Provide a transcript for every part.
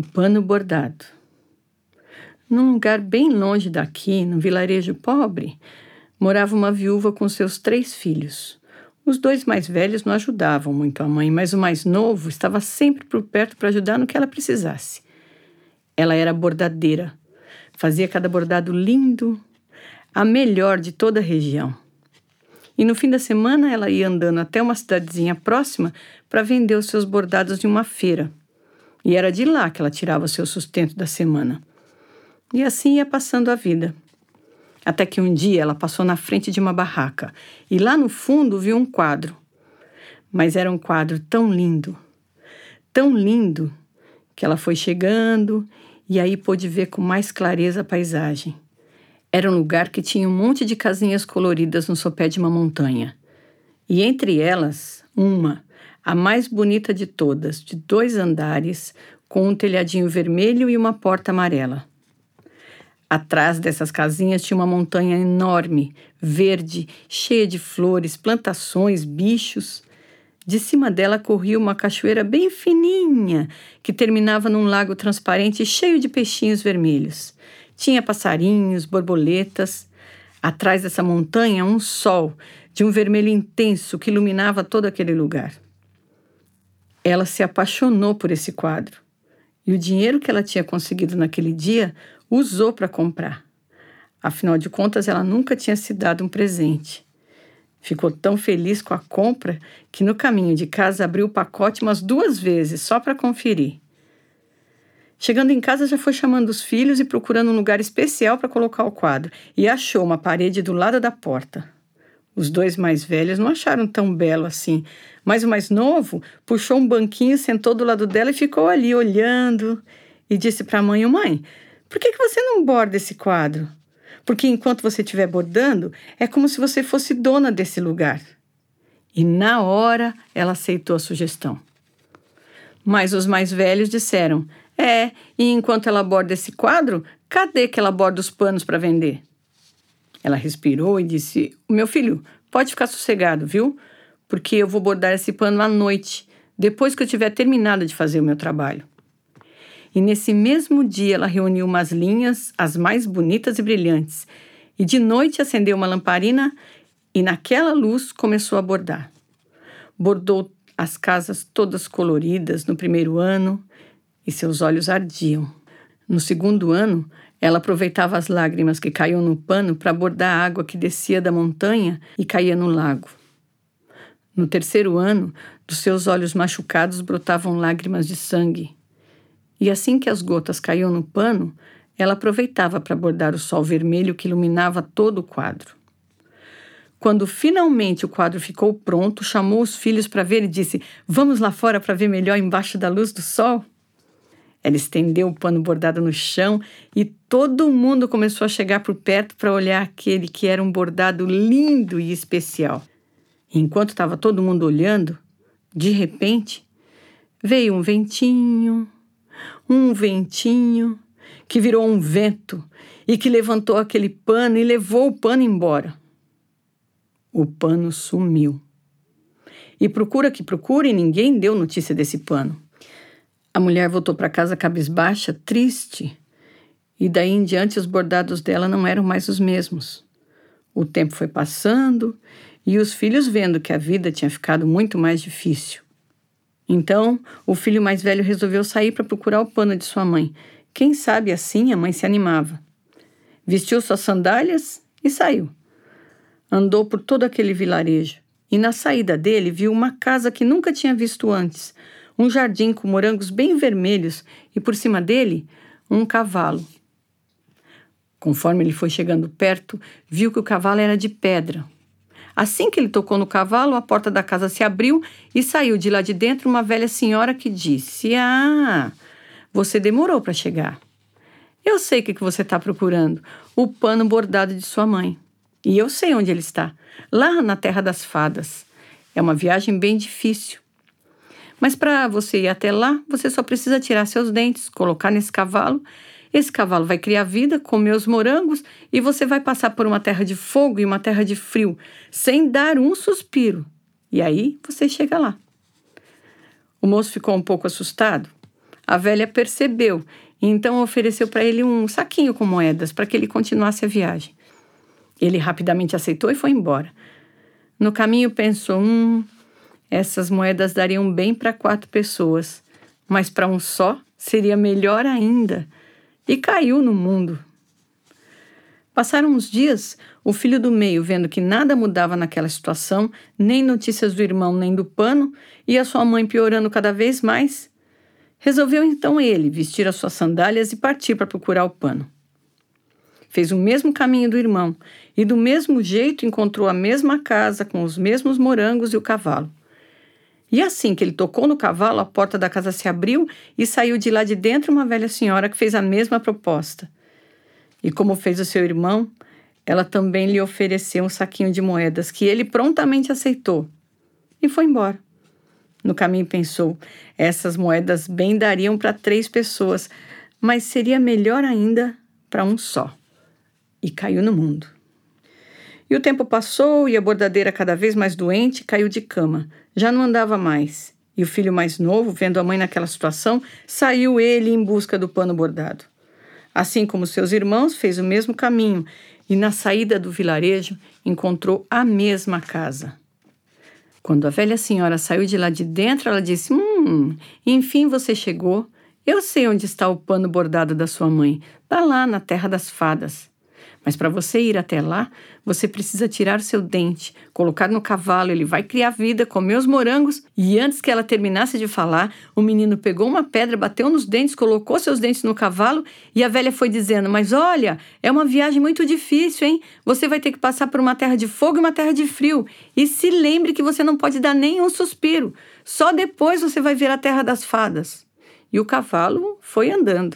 O pano bordado. Num lugar bem longe daqui, num vilarejo pobre, morava uma viúva com seus 3 filhos. Os 2 mais velhos não ajudavam muito a mãe, mas o mais novo estava sempre por perto para ajudar no que ela precisasse. Ela era bordadeira, fazia cada bordado lindo, a melhor de toda a região. E no fim da semana ela ia andando até uma cidadezinha próxima para vender os seus bordados em uma feira. E era de lá que ela tirava o seu sustento da semana. E assim ia passando a vida. Até que um dia ela passou na frente de uma barraca e lá no fundo viu um quadro. Mas era um quadro tão lindo, que ela foi chegando e aí pôde ver com mais clareza a paisagem. Era um lugar que tinha um monte de casinhas coloridas no sopé de uma montanha. E entre elas, a mais bonita de todas, de 2 andares, com um telhadinho vermelho e uma porta amarela. Atrás dessas casinhas tinha uma montanha enorme, verde, cheia de flores, plantações, bichos. De cima dela corria uma cachoeira bem fininha, que terminava num lago transparente cheio de peixinhos vermelhos. Tinha passarinhos, borboletas. Atrás dessa montanha, um sol de um vermelho intenso que iluminava todo aquele lugar. Ela se apaixonou por esse quadro. E o dinheiro que ela tinha conseguido naquele dia usou para comprar. Afinal de contas, ela nunca tinha se dado um presente. Ficou tão feliz com a compra que no caminho de casa abriu o pacote umas 2 vezes, só para conferir. Chegando em casa, já foi chamando os filhos e procurando um lugar especial para colocar o quadro. E achou uma parede do lado da porta. Os 2 mais velhos não acharam tão belo assim, mas o mais novo puxou um banquinho, sentou do lado dela e ficou ali olhando. E disse para a mãe: "Mãe, por que você não borda esse quadro? Porque enquanto você estiver bordando, é como se você fosse dona desse lugar." E na hora ela aceitou a sugestão. Mas os mais velhos disseram: e enquanto ela borda esse quadro, cadê que ela borda os panos para vender?" Ela respirou e disse: "Meu filho, pode ficar sossegado, viu? Porque eu vou bordar esse pano à noite, depois que eu tiver terminado de fazer o meu trabalho." E nesse mesmo dia ela reuniu umas linhas, as mais bonitas e brilhantes, e de noite acendeu uma lamparina e naquela luz começou a bordar. Bordou as casas todas coloridas no primeiro ano e seus olhos ardiam. No segundo ano, ela aproveitava as lágrimas que caíam no pano para bordar a água que descia da montanha e caía no lago. No terceiro ano, dos seus olhos machucados brotavam lágrimas de sangue. E assim que as gotas caíam no pano, ela aproveitava para bordar o sol vermelho que iluminava todo o quadro. Quando finalmente o quadro ficou pronto, chamou os filhos para ver e disse: "Vamos lá fora para ver melhor embaixo da luz do sol?" Ela estendeu o pano bordado no chão e todo mundo começou a chegar por perto para olhar aquele que era um bordado lindo e especial. E enquanto estava todo mundo olhando, de repente, veio um ventinho que virou um vento e que levantou aquele pano e levou o pano embora. O pano sumiu. E procura que procure, ninguém deu notícia desse pano. A mulher voltou para casa cabisbaixa, triste, e daí em diante os bordados dela não eram mais os mesmos. O tempo foi passando e os filhos vendo que a vida tinha ficado muito mais difícil. Então, o filho mais velho resolveu sair para procurar o pano de sua mãe. Quem sabe assim a mãe se animava. Vestiu suas sandálias e saiu. Andou por todo aquele vilarejo e na saída dele viu uma casa que nunca tinha visto antes. Um jardim com morangos bem vermelhos e por cima dele um cavalo. Conforme ele foi chegando perto, viu que o cavalo era de pedra. Assim que ele tocou no cavalo, a porta da casa se abriu e saiu de lá de dentro uma velha senhora que disse: "Você demorou para chegar. Eu sei o que você está procurando, o pano bordado de sua mãe. E eu sei onde ele está, lá na Terra das Fadas. É uma viagem bem difícil. Mas para você ir até lá, você só precisa tirar seus dentes, colocar nesse cavalo. Esse cavalo vai criar vida, comer os morangos e você vai passar por uma terra de fogo e uma terra de frio, sem dar um suspiro. E aí você chega lá." O moço ficou um pouco assustado. a velha percebeu e então ofereceu para ele um saquinho com moedas para que ele continuasse a viagem. Ele rapidamente aceitou e foi embora. No caminho pensou, essas moedas dariam bem para 4 pessoas, mas para um só seria melhor ainda. E caiu no mundo. Passaram uns dias, o filho do meio, vendo que nada mudava naquela situação, nem notícias do irmão nem do pano, e a sua mãe piorando cada vez mais, resolveu então ele vestir as suas sandálias e partir para procurar o pano. Fez o mesmo caminho do irmão e do mesmo jeito encontrou a mesma casa com os mesmos morangos e o cavalo. E assim que ele tocou no cavalo, a porta da casa se abriu e saiu de lá de dentro uma velha senhora que fez a mesma proposta. E como fez o seu irmão, ela também lhe ofereceu um saquinho de moedas que ele prontamente aceitou e foi embora. No caminho pensou, essas moedas bem dariam para 3 pessoas, mas seria melhor ainda para um só. E caiu no mundo. E o tempo passou e a bordadeira, cada vez mais doente, caiu de cama. Já não andava mais. E o filho mais novo, vendo a mãe naquela situação, saiu ele em busca do pano bordado. Assim como seus irmãos, fez o mesmo caminho e na saída do vilarejo encontrou a mesma casa. Quando a velha senhora saiu de lá de dentro, ela disse, enfim você chegou. Eu sei onde está o pano bordado da sua mãe. Está lá na terra das fadas. Mas para você ir até lá, você precisa tirar seu dente, colocar no cavalo, ele vai criar vida, comer os morangos. E antes que ela terminasse de falar, o menino pegou uma pedra, bateu nos dentes, colocou seus dentes no cavalo e a velha foi dizendo, mas olha, é uma viagem muito difícil, hein? Você vai ter que passar por uma terra de fogo e uma terra de frio. E se lembre que você não pode dar nenhum suspiro. Só depois você vai ver a terra das fadas. E o cavalo foi andando.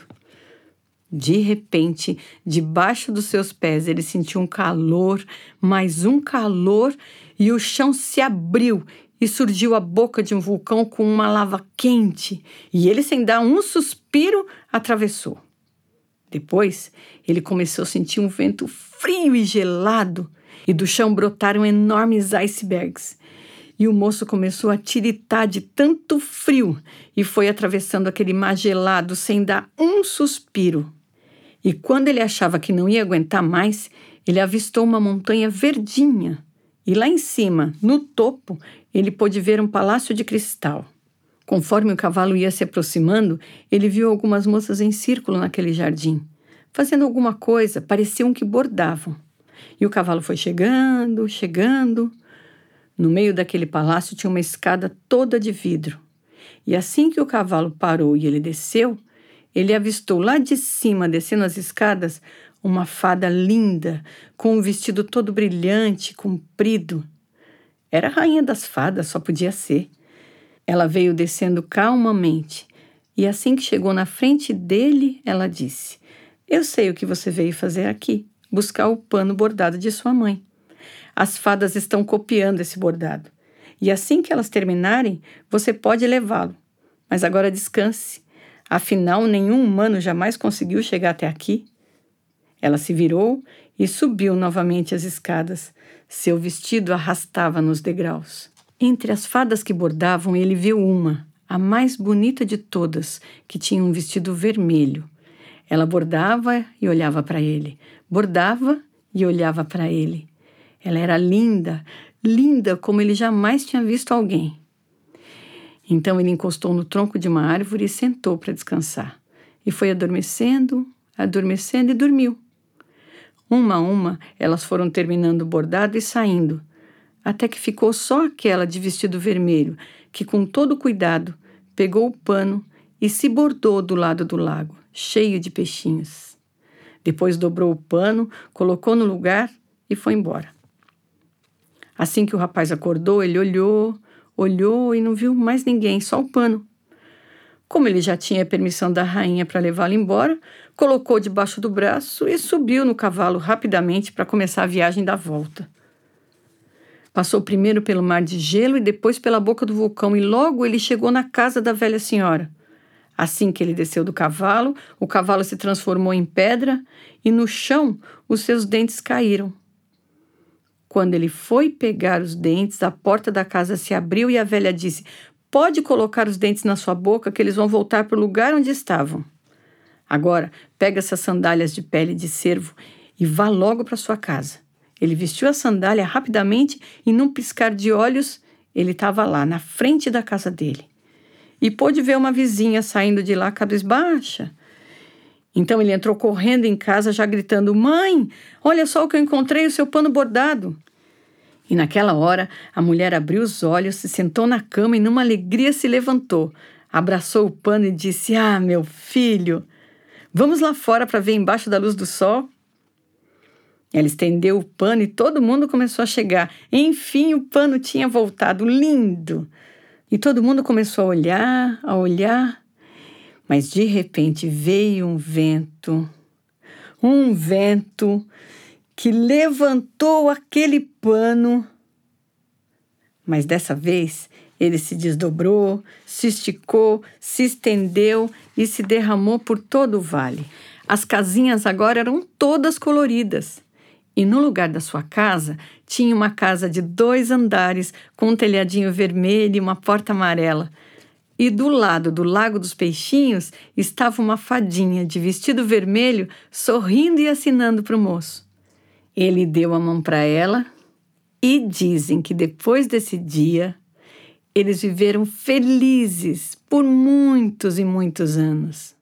De repente, debaixo dos seus pés, ele sentiu um calor, mais um calor, e o chão se abriu e surgiu a boca de um vulcão com uma lava quente. E ele, sem dar um suspiro, atravessou. Depois, ele começou a sentir um vento frio e gelado, e do chão brotaram enormes icebergs. E o moço começou a tiritar de tanto frio e foi atravessando aquele mar gelado sem dar um suspiro. E quando ele achava que não ia aguentar mais, ele avistou uma montanha verdinha. E lá em cima, no topo, ele pôde ver um palácio de cristal. Conforme o cavalo ia se aproximando, ele viu algumas moças em círculo naquele jardim, fazendo alguma coisa, pareciam que bordavam. E o cavalo foi chegando, chegando. No meio daquele palácio tinha uma escada toda de vidro. E assim que o cavalo parou e ele desceu, ele avistou lá de cima, descendo as escadas, uma fada linda, com um vestido todo brilhante, comprido. Era a rainha das fadas, só podia ser. Ela veio descendo calmamente, e assim que chegou na frente dele, ela disse, eu sei o que você veio fazer aqui, buscar o pano bordado de sua mãe. As fadas estão copiando esse bordado, e assim que elas terminarem, você pode levá-lo. Mas agora descanse. Afinal, nenhum humano jamais conseguiu chegar até aqui. Ela se virou e subiu novamente as escadas. Seu vestido arrastava nos degraus. Entre as fadas que bordavam, ele viu uma, a mais bonita de todas, que tinha um vestido vermelho. Ela bordava e olhava para ele. Bordava e olhava para ele. Ela era linda, linda como ele jamais tinha visto alguém. Então ele encostou no tronco de uma árvore e sentou para descansar. E foi adormecendo, adormecendo e dormiu. Uma a uma, elas foram terminando o bordado e saindo, até que ficou só aquela de vestido vermelho, que com todo cuidado pegou o pano e se bordou do lado do lago, cheio de peixinhos. Depois dobrou o pano, colocou no lugar e foi embora. Assim que o rapaz acordou, ele olhou e não viu mais ninguém, só o pano. Como ele já tinha permissão da rainha para levá-lo embora, colocou debaixo do braço e subiu no cavalo rapidamente para começar a viagem da volta. Passou primeiro pelo mar de gelo e depois pela boca do vulcão e logo ele chegou na casa da velha senhora. Assim que ele desceu do cavalo, o cavalo se transformou em pedra e no chão os seus dentes caíram. Quando ele foi pegar os dentes, a porta da casa se abriu e a velha disse, pode colocar os dentes na sua boca que eles vão voltar para o lugar onde estavam. Agora, pega essas sandálias de pele de cervo e vá logo para sua casa. Ele vestiu a sandália rapidamente e, num piscar de olhos, ele estava lá, na frente da casa dele. E pôde ver uma vizinha saindo de lá cabisbaixa. Então ele entrou correndo em casa, já gritando: "Mãe, olha só o que eu encontrei, o seu pano bordado." E naquela hora, a mulher abriu os olhos, se sentou na cama e, numa alegria, se levantou, abraçou o pano e disse: "Ah, meu filho, vamos lá fora para ver embaixo da luz do sol?" Ela estendeu o pano e todo mundo começou a chegar. Enfim, o pano tinha voltado, lindo! E todo mundo começou a olhar. Mas de repente veio um vento que levantou aquele pano. Mas dessa vez ele se desdobrou, se esticou, se estendeu e se derramou por todo o vale. As casinhas agora eram todas coloridas. E no lugar da sua casa, tinha uma casa de 2 andares, com um telhadinho vermelho e uma porta amarela. E do lado do Lago dos Peixinhos estava uma fadinha de vestido vermelho, sorrindo e acenando para o moço. Ele deu a mão para ela e dizem que depois desse dia, eles viveram felizes por muitos e muitos anos.